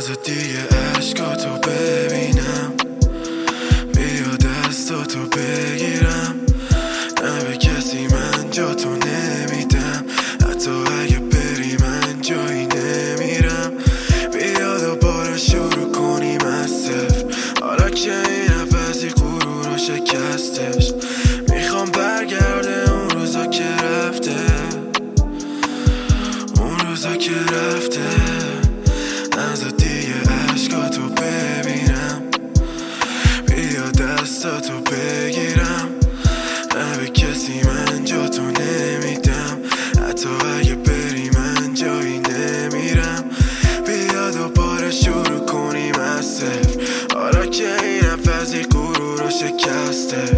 نزد دیگه عشقاتو ببینم، بیا دستاتو بگیرم، نه به کسی من جا تو نمیدم، حتی اگه بری من جایی نمیرم. بیا دوباره شروع کنیم از صفر، حالا که این نفسی غرور رو شکستش. میخوام برگرده اون روزا که رفته، اون روزا که رفته. نزد دیگه عشقاتو ببینم، بیا دستاتو بگیرم، نه به کسی من جا تو نمیدم، حتی اگه بری من جایی نمیرم. بیا دوباره شروع کنیم از صفر، حالا که این نفسی غرور رو شکسته.